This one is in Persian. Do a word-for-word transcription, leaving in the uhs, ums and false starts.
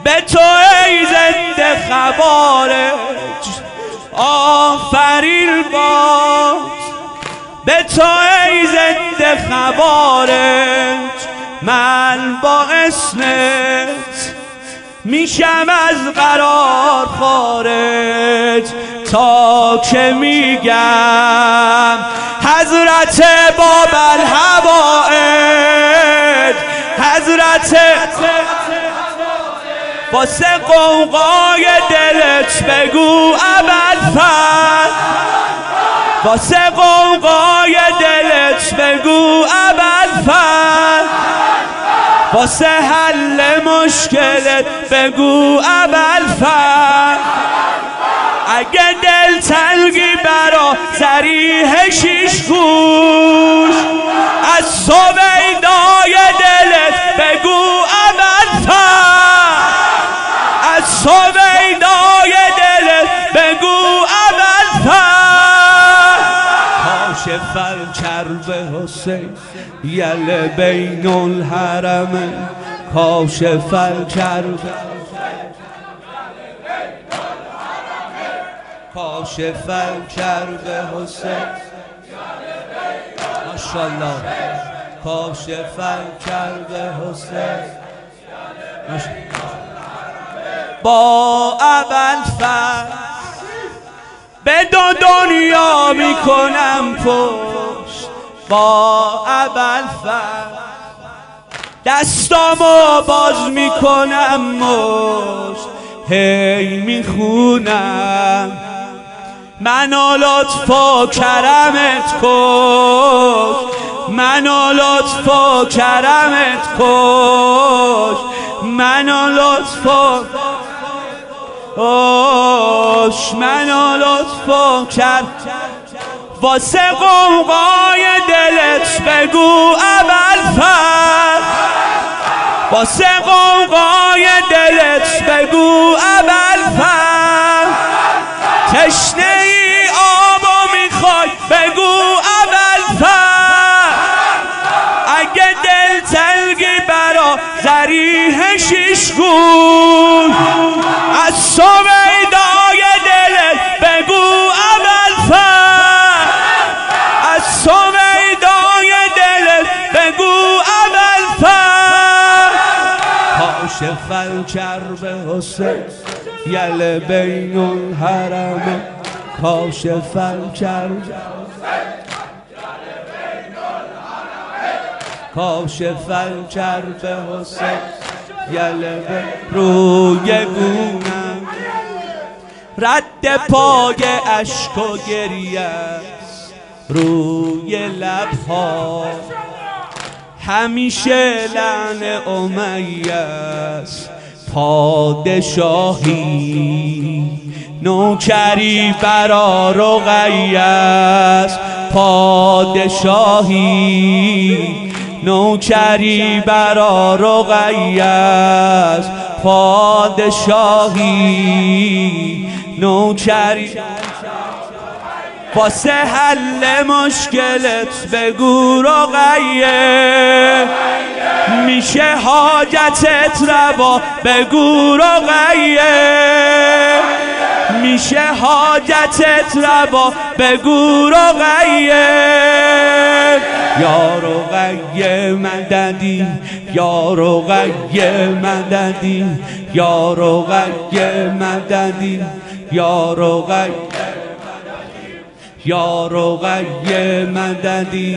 به تو ای زنده خبارت آفرین باد، به تو ای زنده خبارت من با اسمت میشم از قرار خارج، تا که میگم حضرت باب الحوائج، حضرت واسه قوقای دلت بگو ابوالفضل، واسه قوقای دلت بگو ابوالفضل، واسه حل مشکلت بگو ابوالفضل. اگه دل تنگی برا ذریح شیش گوش، از سویدای دلت بگو ابوالفضل، از سویدای دلت بگو ابوالفضل. کاشف الکرب حسین یل بین الحرمین، کاشف الکرب کاشف الکرب حسین، ماشاءالله کاشف الکرب حسین با ابوالفضل به دو دنیا میکنم پشت، با ابوالفضل دستامو باز میکنم مشت، هی میخونم منو لطف و کرمت کش، منو لطف و کرمت کش، منو لطف و کش، منو لطف و کرمت. واسه قوقای دلت بگو ابوالفضل، واسه قوقای دلت بگو ابوالفضل. تشنه ای آبو میخوای بگو ابوالفضل، اگه دل تنگی برا ذریح شیش گوش، از سویدای دلت بگو ابوالفضل، از سویدای دلت بگو ابوالفضل. کاشف الکرب حسین یل بین الحرمین، کاشف الکرب کاشف الکرب حسین یل بین. روی گونم رد پای اشک و گریه است، روی لبها همیشه لعن امیه است. پادشاهی نوکری برا رقیه است، پادشاهی نوکری برا رقیه است، پادشاهی نوکری. واسه حل مشکلت بگو رقیه، میشه حاجتت روا بگو رقیه، میشه حاجتت روا بگو رقیه. یا رقیه مددی، یا رقیه مددی، یا رقیه مددی، یا رقیه یا رقیه مددی.